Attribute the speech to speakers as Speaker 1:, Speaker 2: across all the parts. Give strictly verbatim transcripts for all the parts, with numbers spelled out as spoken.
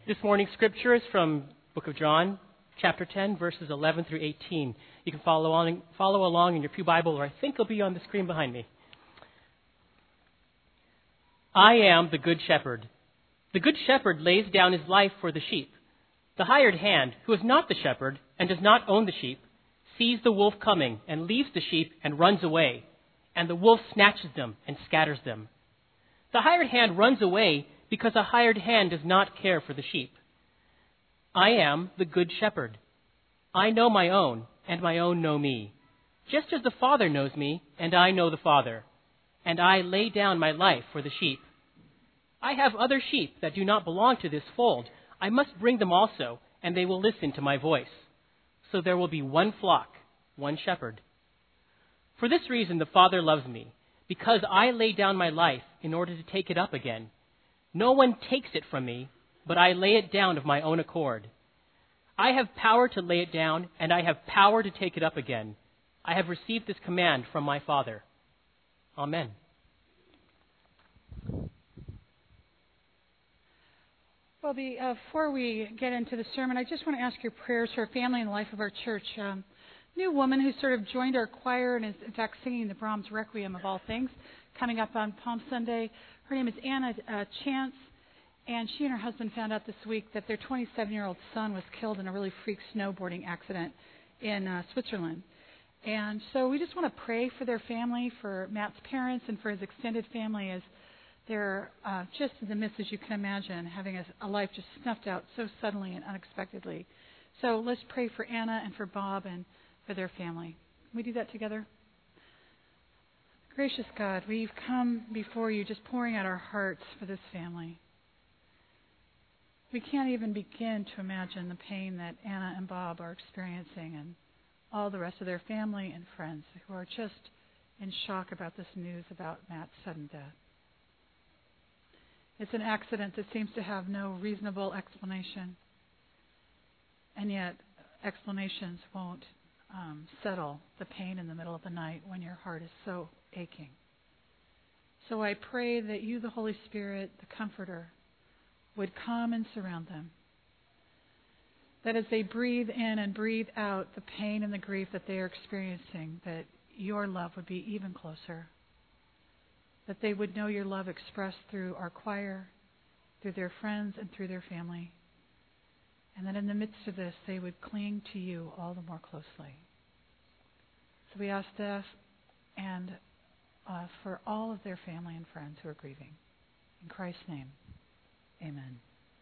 Speaker 1: This morning's scripture is from Book of John, chapter ten, verses eleven through eighteen. You can follow on, follow along in your pew Bible, or I think it'll be on the screen behind me. I am the good shepherd. The good shepherd lays down his life for the sheep. The hired hand, who is not the shepherd and does not own the sheep, sees the wolf coming and leaves the sheep and runs away, and the wolf snatches them and scatters them. The hired hand runs away because a hired hand does not care for the sheep. I am the good shepherd. I know my own, and my own know me, just as the Father knows me, and I know the Father, and I lay down my life for the sheep. I have other sheep that do not belong to this fold. I must bring them also, and they will listen to my voice. So there will be one flock, one shepherd. For this reason the Father loves me, because I lay down my life in order to take it up again. No one takes it from me, but I lay it down of my own accord. I have power to lay it down, and I have power to take it up again. I have received this command from my Father. Amen.
Speaker 2: Well, the, uh, before we get into the sermon, I just want to ask your prayers for our family and the life of our church. Um, new woman who sort of joined our choir and is, in fact, singing the Brahms Requiem of all things, coming up on Palm Sunday. Her name is Anna uh, Chance, and she and her husband found out this week that their twenty-seven-year-old son was killed in a really freak snowboarding accident in uh, Switzerland. And so we just want to pray for their family, for Matt's parents, and for his extended family as they're uh, just in the midst, as you can imagine, having a, a life just snuffed out so suddenly and unexpectedly. So let's pray for Anna and for Bob and for their family. Can we do that together? Gracious God, we've come before you just pouring out our hearts for this family. We can't even begin to imagine the pain that Anna and Bob are experiencing and all the rest of their family and friends who are just in shock about this news about Matt's sudden death. It's an accident that seems to have no reasonable explanation, and yet explanations won't um, settle the pain in the middle of the night when your heart is so aching. So I pray that you, the Holy Spirit, the Comforter, would come and surround them. That as they breathe in and breathe out the pain and the grief that they are experiencing, that your love would be even closer. That they would know your love expressed through our choir, through their friends, and through their family. And that in the midst of this, they would cling to you all the more closely. So we ask this and uh, for all of their family and friends who are grieving. In Christ's name, amen.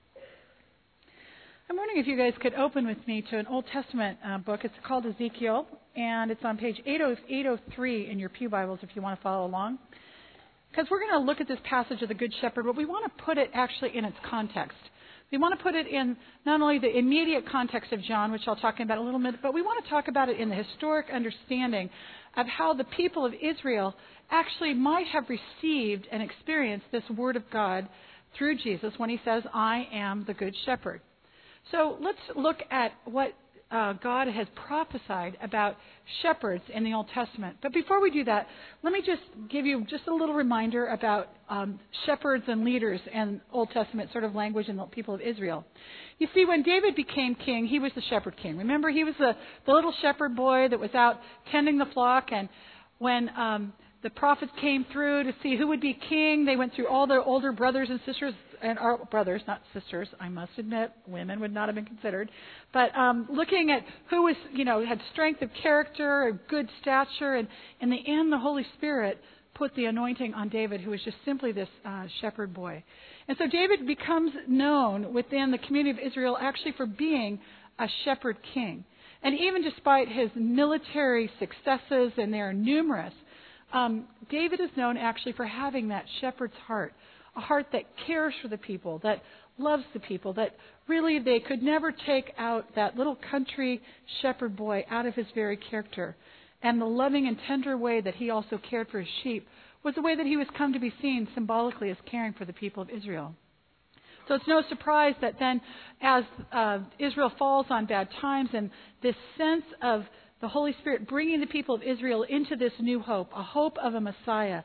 Speaker 2: I'm wondering if you guys could open with me to an Old Testament uh, book. It's called Ezekiel, and it's on page eight oh three in your pew Bibles if you want to follow along. Because we're going to look at this passage of the Good Shepherd, but we want to put it actually in its context. We want to put it in not only the immediate context of John, which I'll talk about in a little bit, but we want to talk about it in the historic understanding of how the people of Israel actually might have received and experienced this word of God through Jesus when he says, I am the Good Shepherd. So let's look at what uh, God has prophesied about shepherds in the Old Testament. But before we do that, let me just give you just a little reminder about um, shepherds and leaders and Old Testament sort of language in the people of Israel. You see, when David became king, he was the shepherd king. Remember, he was the, the little shepherd boy that was out tending the flock, and when um, the prophets came through to see who would be king, they went through all their older brothers and sisters, and our brothers, not sisters, I must admit, women would not have been considered, but um, looking at who was, you know, had strength of character, a good stature, and in the end, the Holy Spirit put the anointing on David, who was just simply this uh, shepherd boy. And so David becomes known within the community of Israel actually for being a shepherd king. And even despite his military successes, and they are numerous, um, David is known actually for having that shepherd's heart. A heart that cares for the people, that loves the people, that really they could never take out that little country shepherd boy out of his very character. And the loving and tender way that he also cared for his sheep was the way that he was come to be seen symbolically as caring for the people of Israel. So it's no surprise that then as uh, Israel falls on bad times and this sense of the Holy Spirit bringing the people of Israel into this new hope, a hope of a Messiah,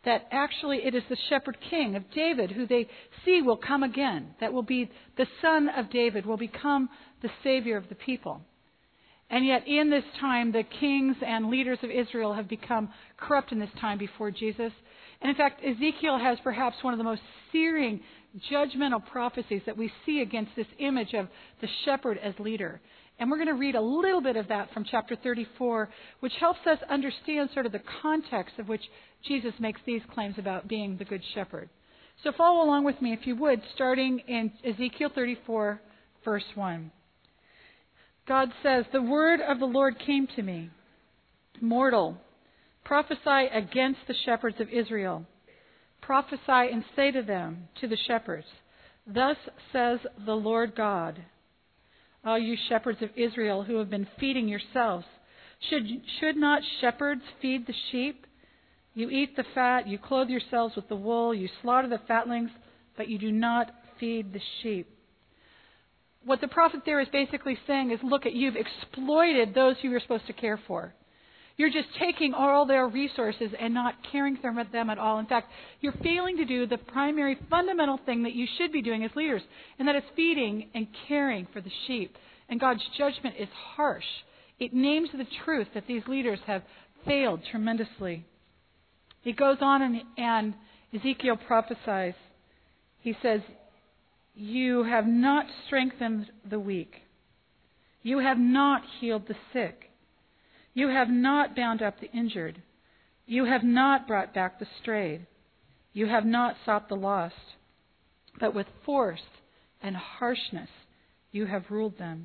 Speaker 2: that actually it is the shepherd king of David who they see will come again, that will be the son of David, will become the savior of the people. And yet in this time, the kings and leaders of Israel have become corrupt in this time before Jesus. And in fact, Ezekiel has perhaps one of the most searing judgmental prophecies that we see against this image of the shepherd as leader. And we're going to read a little bit of that from chapter thirty-four, which helps us understand sort of the context of which Jesus makes these claims about being the good shepherd. So follow along with me, if you would, starting in Ezekiel thirty-four, verse one. God says, "The word of the Lord came to me. Mortal, prophesy against the shepherds of Israel. Prophesy and say to them, to the shepherds, thus says the Lord God, all you shepherds of Israel who have been feeding yourselves, should, should not shepherds feed the sheep? You eat the fat, you clothe yourselves with the wool, you slaughter the fatlings, but you do not feed the sheep." What the prophet there is basically saying is, look at, you've exploited those who you're supposed to care for. You're just taking all their resources and not caring for them at all. In fact, you're failing to do the primary fundamental thing that you should be doing as leaders, and that is feeding and caring for the sheep. And God's judgment is harsh. It names the truth that these leaders have failed tremendously. He goes on and, and Ezekiel prophesies. He says, "You have not strengthened the weak. You have not healed the sick. You have not bound up the injured. You have not brought back the strayed. You have not sought the lost. But with force and harshness you have ruled them."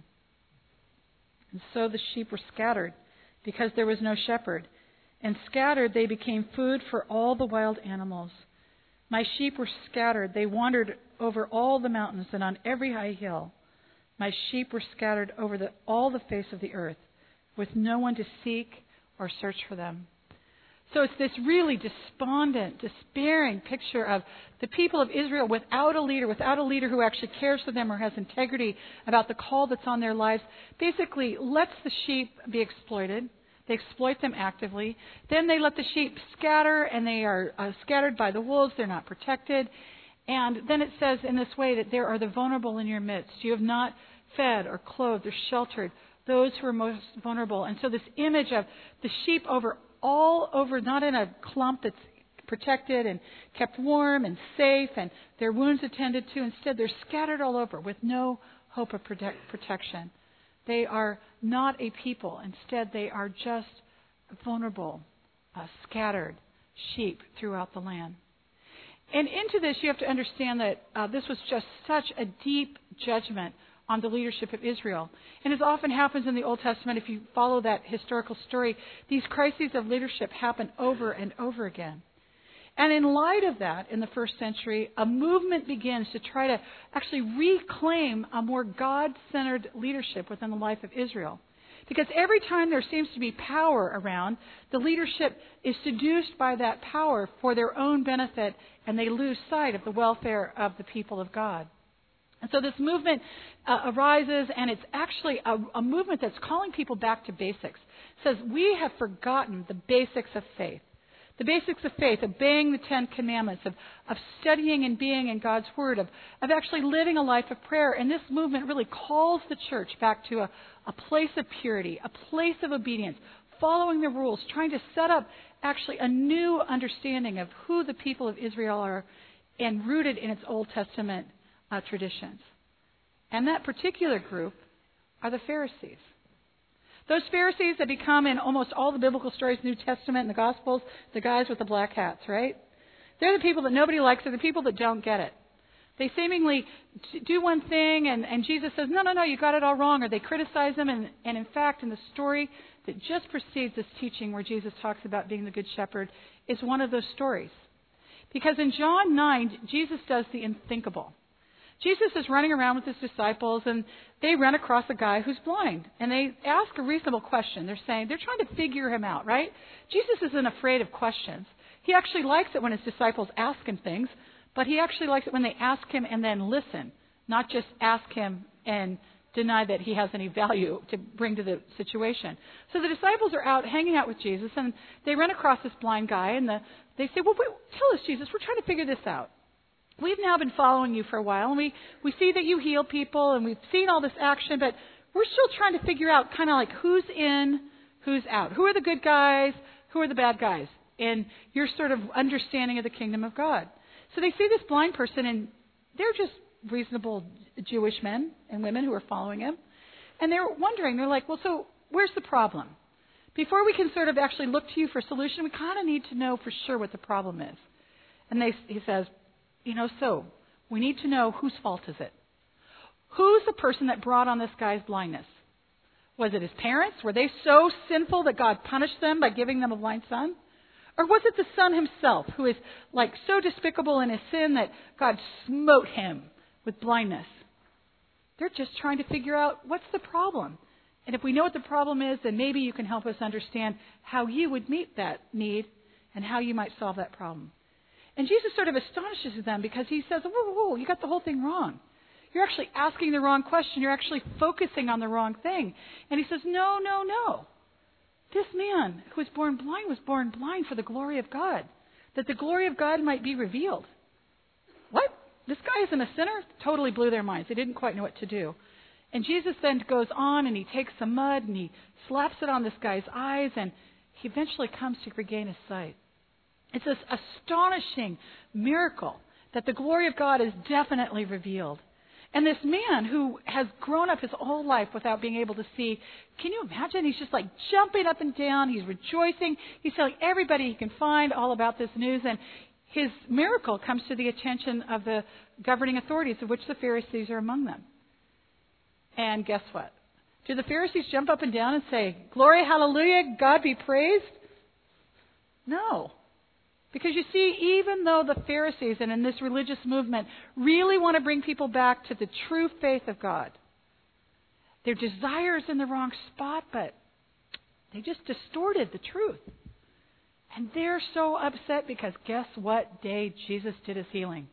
Speaker 2: And so the sheep were scattered because there was no shepherd. And scattered they became food for all the wild animals. My sheep were scattered. They wandered over all the mountains and on every high hill. My sheep were scattered over the, all the face of the earth, with no one to seek or search for them. So it's this really despondent, despairing picture of the people of Israel without a leader, without a leader who actually cares for them or has integrity about the call that's on their lives, basically lets the sheep be exploited. They exploit them actively. Then they let the sheep scatter, and they are uh, scattered by the wolves. They're not protected. And then it says in this way that there are the vulnerable in your midst. You have not fed or clothed or sheltered those who are most vulnerable. And so this image of the sheep over all over, not in a clump that's protected and kept warm and safe and their wounds attended to. Instead, they're scattered all over with no hope of protect, protection. They are not a people. Instead, they are just vulnerable, uh, scattered sheep throughout the land. And into this, you have to understand that uh, this was just such a deep judgment on the leadership of Israel. And as often happens in the Old Testament, if you follow that historical story, these crises of leadership happen over and over again. And in light of that, in the first century, a movement begins to try to actually reclaim a more God-centered leadership within the life of Israel. Because every time there seems to be power around, the leadership is seduced by that power for their own benefit, and they lose sight of the welfare of the people of God. And so this movement uh, arises, and it's actually a, a movement that's calling people back to basics. It says, we have forgotten the basics of faith. The basics of faith, obeying the Ten Commandments, of, of studying and being in God's Word, of, of actually living a life of prayer. And this movement really calls the church back to a, a place of purity, a place of obedience, following the rules, trying to set up actually a new understanding of who the people of Israel are and rooted in its Old Testament uh, traditions. And that particular group are the Pharisees. Those Pharisees that become in almost all the biblical stories, New Testament and the Gospels, the guys with the black hats, right? They're the people that nobody likes. They're the people that don't get it. They seemingly do one thing, and, and Jesus says, no, no, no, you got it all wrong. Or they criticize them. And, and in fact, in the story that just precedes this teaching where Jesus talks about being the Good Shepherd is one of those stories. Because in John nine, Jesus does the unthinkable. Jesus is running around with his disciples, and they run across a guy who's blind. And they ask a reasonable question. They're saying, they're trying to figure him out, right? Jesus isn't afraid of questions. He actually likes it when his disciples ask him things, but he actually likes it when they ask him and then listen, not just ask him and deny that he has any value to bring to the situation. So the disciples are out hanging out with Jesus, and they run across this blind guy, and the, they say, well, wait, tell us, Jesus, we're trying to figure this out. We've now been following you for a while, and we, we see that you heal people, and we've seen all this action, but we're still trying to figure out kind of like who's in, who's out. Who are the good guys? Who are the bad guys? In your sort of understanding of the kingdom of God. So they see this blind person, and they're just reasonable Jewish men and women who are following him. And they're wondering, they're like, well, so where's the problem? Before we can sort of actually look to you for a solution, we kind of need to know for sure what the problem is. And they, he says, you know, so we need to know whose fault is it? Who's the person that brought on this guy's blindness? Was it his parents? Were they so sinful that God punished them by giving them a blind son? Or was it the son himself who is like so despicable in his sin that God smote him with blindness? They're just trying to figure out what's the problem. And if we know what the problem is, then maybe you can help us understand how you would meet that need and how you might solve that problem. And Jesus sort of astonishes them because he says, whoa, whoa, whoa, you got the whole thing wrong. You're actually asking the wrong question. You're actually focusing on the wrong thing. And he says, no, no, no. This man who was born blind was born blind for the glory of God, that the glory of God might be revealed. What? This guy isn't a sinner? Totally blew their minds. They didn't quite know what to do. And Jesus then goes on and he takes some mud and he slaps it on this guy's eyes, and he eventually comes to regain his sight. It's this astonishing miracle that the glory of God is definitely revealed. And this man who has grown up his whole life without being able to see, can you imagine? He's just like jumping up and down. He's rejoicing. He's telling everybody he can find all about this news. And his miracle comes to the attention of the governing authorities, of which the Pharisees are among them. And guess what? Do the Pharisees jump up and down and say, glory, hallelujah, God be praised? No. Because you see, even though the Pharisees and in this religious movement really want to bring people back to the true faith of God, their desire is in the wrong spot, but they just distorted the truth. And they're so upset because guess what day Jesus did his healing?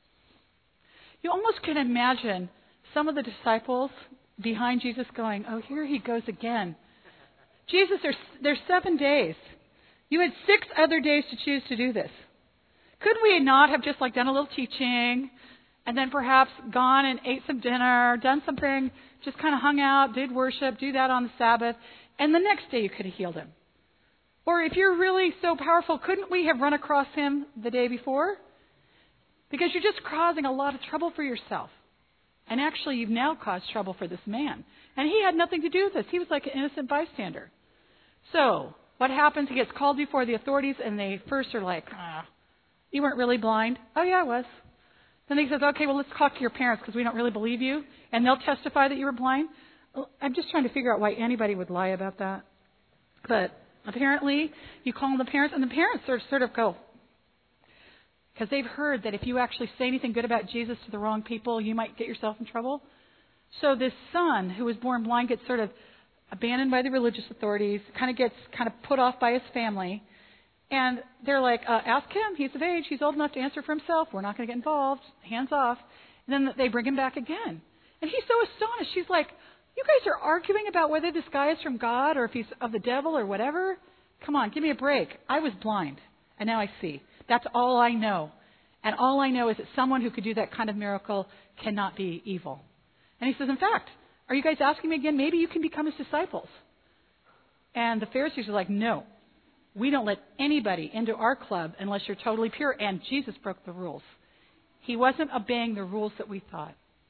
Speaker 2: You almost can imagine some of the disciples behind Jesus going, oh, here he goes again. Jesus, there's, there's seven days. You had six other days to choose to do this. Could we not have just like done a little teaching and then perhaps gone and ate some dinner, done something, just kind of hung out, did worship, do that on the Sabbath, and the next day you could have healed him? Or if you're really so powerful, couldn't we have run across him the day before? Because you're just causing a lot of trouble for yourself. And actually you've now caused trouble for this man. And he had nothing to do with this. He was like an innocent bystander. So what happens? He gets called before the authorities, and they first are like, ah, you weren't really blind. Oh, yeah, I was. Then he says, okay, well, let's talk to your parents because we don't really believe you. And they'll testify that you were blind. I'm just trying to figure out why anybody would lie about that. But apparently, you call the parents, and the parents sort of, sort of go, because they've heard that if you actually say anything good about Jesus to the wrong people, you might get yourself in trouble. So this son who was born blind gets sort of abandoned by the religious authorities, kind of gets kind of put off by his family. And they're like, uh, ask him. He's of age. He's old enough to answer for himself. We're not going to get involved. Hands off. And then they bring him back again. And he's so astonished. She's like, you guys are arguing about whether this guy is from God or if he's of the devil or whatever? Come on, give me a break. I was blind, and now I see. That's all I know. And all I know is that someone who could do that kind of miracle cannot be evil. And he says, in fact, are you guys asking me again? Maybe you can become his disciples. And the Pharisees are like, no, we don't let anybody into our club unless you're totally pure. And Jesus broke the rules. He wasn't obeying the rules that we thought.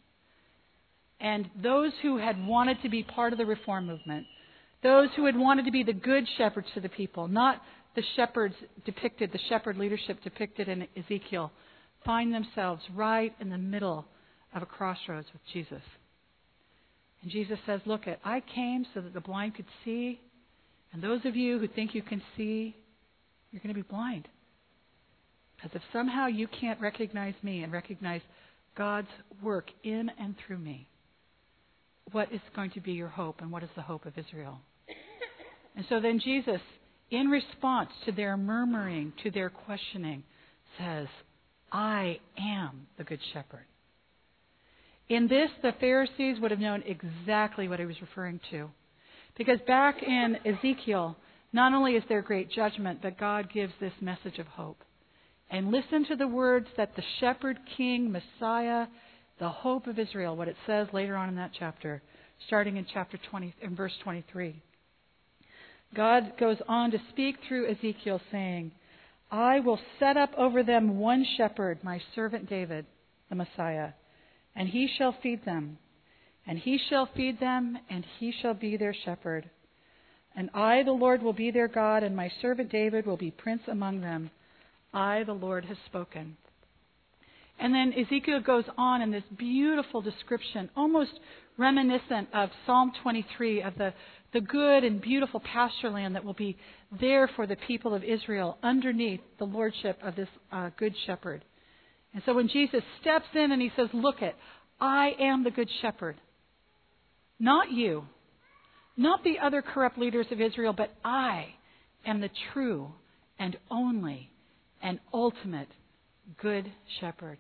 Speaker 2: And those who had wanted to be part of the reform movement, those who had wanted to be the good shepherds to the people, not the shepherds depicted, the shepherd leadership depicted in Ezekiel, find themselves right in the middle of a crossroads with Jesus. And Jesus says, look, it, I came so that the blind could see. And those of you who think you can see, you're going to be blind. Because if somehow you can't recognize me and recognize God's work in and through me, what is going to be your hope, and what is the hope of Israel? And so then Jesus, in response to their murmuring, to their questioning, says, I am the good shepherd. In this, the Pharisees would have known exactly what he was referring to. Because back in Ezekiel, not only is there great judgment, but God gives this message of hope. And listen to the words that the shepherd king, Messiah, the hope of Israel, what it says later on in that chapter, starting in chapter twenty, in verse twenty-three. God goes on to speak through Ezekiel saying, I will set up over them one shepherd, my servant David, the Messiah, and he shall feed them. And he shall feed them, and he shall be their shepherd. And I, the Lord, will be their God, and my servant David will be prince among them. I, the Lord, has spoken. And then Ezekiel goes on in this beautiful description, almost reminiscent of Psalm twenty-three, of the, the good and beautiful pasture land that will be there for the people of Israel underneath the lordship of this uh, good shepherd. And so when Jesus steps in and he says, look it, I am the good shepherd. Not you, not the other corrupt leaders of Israel, but I am the true and only and ultimate good shepherd.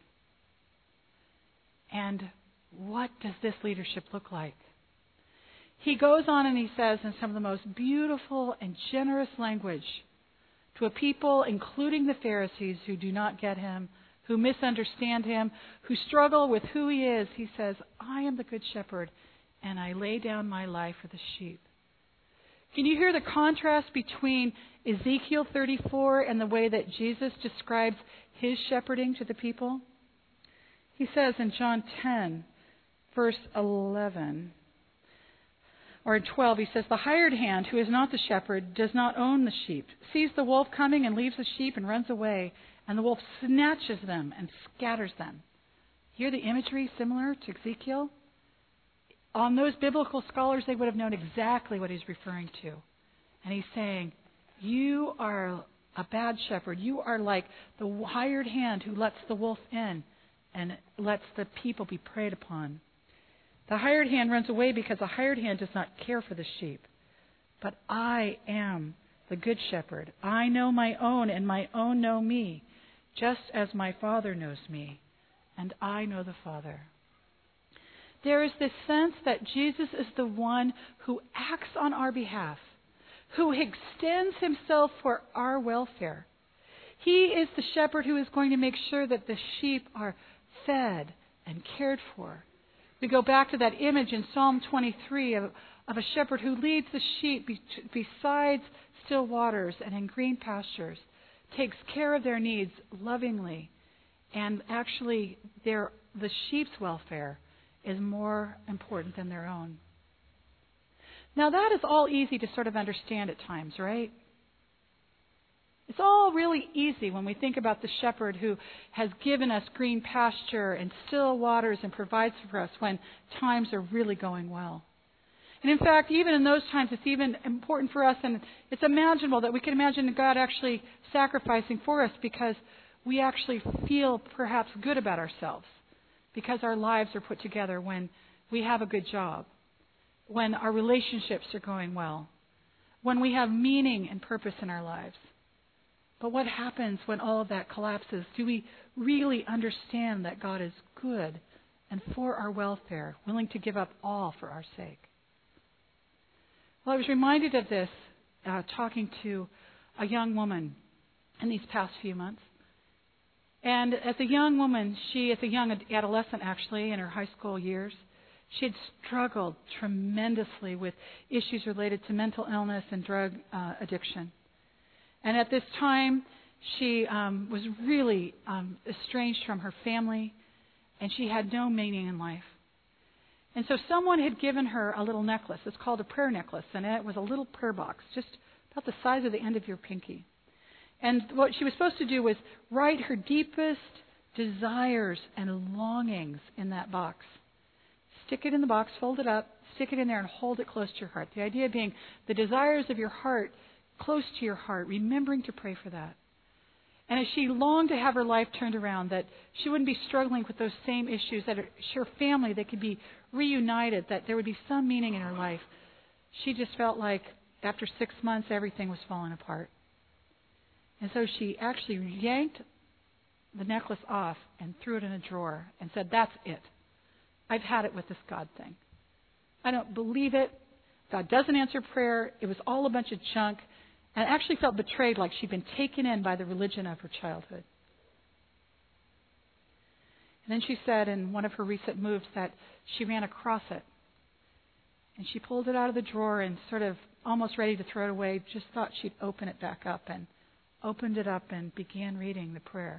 Speaker 2: And what does this leadership look like? He goes on and he says in some of the most beautiful and generous language to a people, including the Pharisees, who do not get him, who misunderstand him, who struggle with who he is. He says, I am the good shepherd, and I lay down my life for the sheep. Can you hear the contrast between Ezekiel thirty-four and the way that Jesus describes his shepherding to the people? He says in John ten, verse eleven, or in twelve, he says, the hired hand, who is not the shepherd, does not own the sheep, sees the wolf coming and leaves the sheep and runs away, and the wolf snatches them and scatters them. Hear the imagery similar to Ezekiel? On those biblical scholars, they would have known exactly what he's referring to. And he's saying, you are a bad shepherd. You are like the hired hand who lets the wolf in and lets the people be preyed upon. The hired hand runs away because the hired hand does not care for the sheep. But I am the good shepherd. I know my own, and my own know me, just as my Father knows me, and I know the Father. There is this sense that Jesus is the one who acts on our behalf, who extends himself for our welfare. He is the shepherd who is going to make sure that the sheep are fed and cared for. We go back to that image in Psalm twenty-three of, of a shepherd who leads the sheep be, beside still waters and in green pastures, takes care of their needs lovingly, and actually their, the sheep's welfare is more important than their own. Now that is all easy to sort of understand at times, right? It's all really easy when we think about the shepherd who has given us green pasture and still waters and provides for us when times are really going well. And in fact, even in those times, it's even important for us, and it's imaginable that we can imagine God actually sacrificing for us because we actually feel perhaps good about ourselves, because our lives are put together when we have a good job, when our relationships are going well, when we have meaning and purpose in our lives. But what happens when all of that collapses? Do we really understand that God is good and for our welfare, willing to give up all for our sake? Well, I was reminded of this uh, talking to a young woman in these past few months. And as a young woman, she, as a young adolescent actually, in her high school years, she had struggled tremendously with issues related to mental illness and drug uh, addiction. And at this time, she um, was really um, estranged from her family, and she had no meaning in life. And so someone had given her a little necklace. It's called a prayer necklace, and it was a little prayer box, just about the size of the end of your pinky. And what she was supposed to do was write her deepest desires and longings in that box. Stick it in the box, fold it up, stick it in there, and hold it close to your heart. The idea being the desires of your heart close to your heart, remembering to pray for that. And as she longed to have her life turned around, that she wouldn't be struggling with those same issues, that her, her family, they could be reunited, that there would be some meaning in her life, she just felt like after six months, everything was falling apart. And so she actually yanked the necklace off and threw it in a drawer and said, that's it. I've had it with this God thing. I don't believe it. God doesn't answer prayer. It was all a bunch of junk. And I actually felt betrayed, like she'd been taken in by the religion of her childhood. And then she said in one of her recent moves that she ran across it. And she pulled it out of the drawer and sort of almost ready to throw it away, just thought she'd open it back up, and opened it up and began reading the prayer.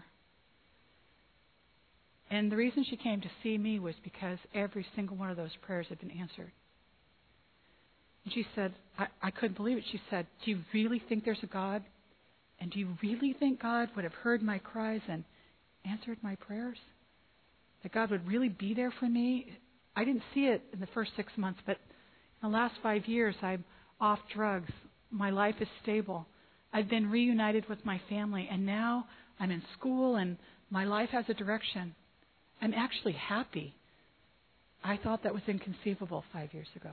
Speaker 2: And the reason she came to see me was because every single one of those prayers had been answered. And she said, I, I couldn't believe it. She said, do you really think there's a God? And do you really think God would have heard my cries and answered my prayers? That God would really be there for me? I didn't see it in the first six months, but in the last five years, I'm off drugs. My life is stable. I've been reunited with my family, and now I'm in school, and my life has a direction. I'm actually happy. I thought that was inconceivable five years ago.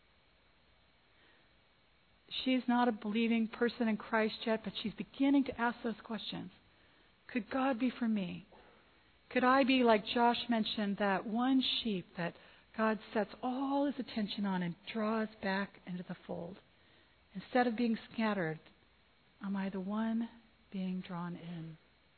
Speaker 2: She's not a believing person in Christ yet, but she's beginning to ask those questions. Could God be for me? Could I be, like Josh mentioned, that one sheep that God sets all his attention on and draws back into the fold? Instead of being scattered, am I the one being drawn in?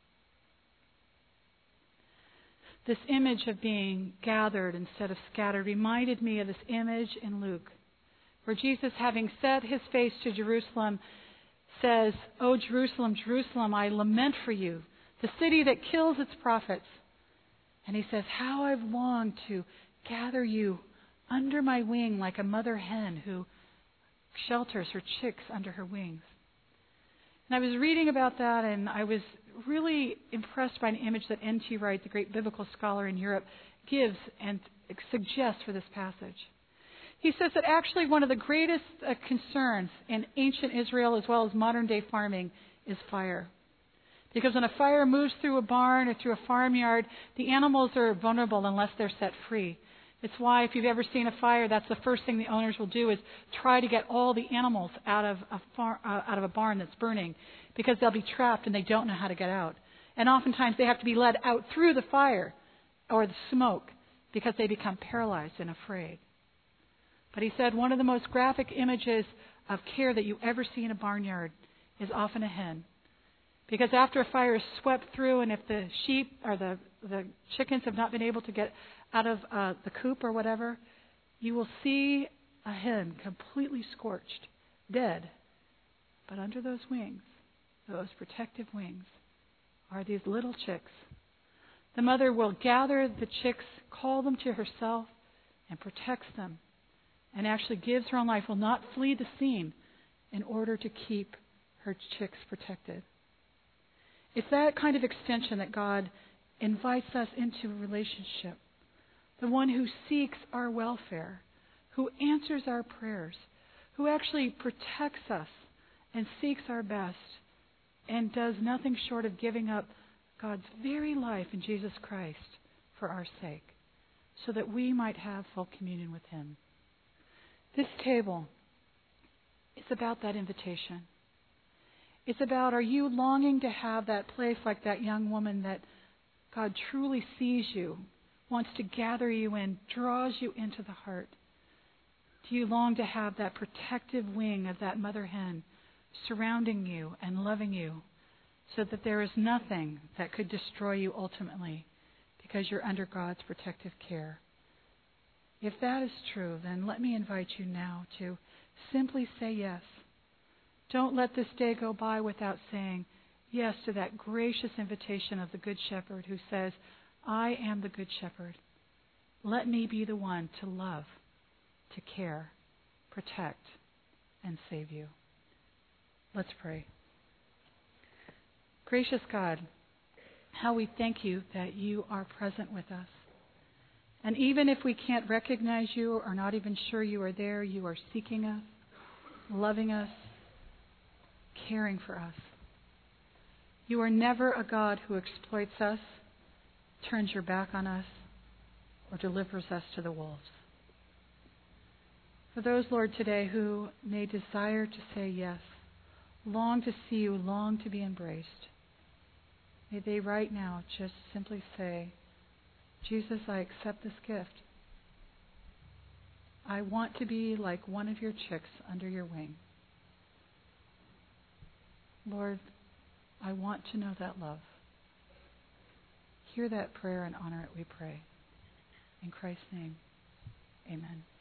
Speaker 2: This image of being gathered instead of scattered reminded me of this image in Luke, where Jesus, having set his face to Jerusalem, says, "O Jerusalem, Jerusalem, I lament for you, the city that kills its prophets." And he says, "How I've longed to gather you under my wing like a mother hen who shelters her chicks under her wings." And I was reading about that, and I was really impressed by an image that N T Wright, the great biblical scholar in Europe, gives and suggests for this passage. He says that actually one of the greatest uh, concerns in ancient Israel as well as modern day farming is fire. Because when a fire moves through a barn or through a farmyard, the animals are vulnerable unless they're set free. It's why if you've ever seen a fire, that's the first thing the owners will do is try to get all the animals out of a far, uh, out of a barn that's burning, because they'll be trapped and they don't know how to get out. And oftentimes they have to be led out through the fire or the smoke because they become paralyzed and afraid. But he said one of the most graphic images of care that you ever see in a barnyard is often a hen. Because after a fire is swept through, and if the sheep or the, the chickens have not been able to get out of uh, the coop or whatever, you will see a hen completely scorched, dead. But under those wings, those protective wings, are these little chicks. The mother will gather the chicks, call them to herself, and protects them, and actually gives her own life, will not flee the scene in order to keep her chicks protected. It's that kind of extension that God invites us into a relationship. The one who seeks our welfare, who answers our prayers, who actually protects us and seeks our best, and does nothing short of giving up God's very life in Jesus Christ for our sake, so that we might have full communion with Him. This table is about that invitation. It's about, are you longing to have that place like that young woman that God truly sees you, wants to gather you in, draws you into the heart? Do you long to have that protective wing of that mother hen surrounding you and loving you, so that there is nothing that could destroy you ultimately because you're under God's protective care? If that is true, then let me invite you now to simply say yes. Don't let this day go by without saying yes to that gracious invitation of the Good Shepherd who says, "I am the Good Shepherd. Let me be the one to love, to care, protect, and save you." Let's pray. Gracious God, how we thank you that you are present with us. And even if we can't recognize you or not even sure you are there, you are seeking us, loving us, caring for us. You are never a God who exploits us, turns your back on us, or delivers us to the wolves. For those, Lord, today who may desire to say yes, long to see you, long to be embraced, may they right now just simply say, "Jesus, I accept this gift. I want to be like one of your chicks under your wing. Lord, I want to know that love. Hear that prayer and honor it, we pray. In Christ's name, amen.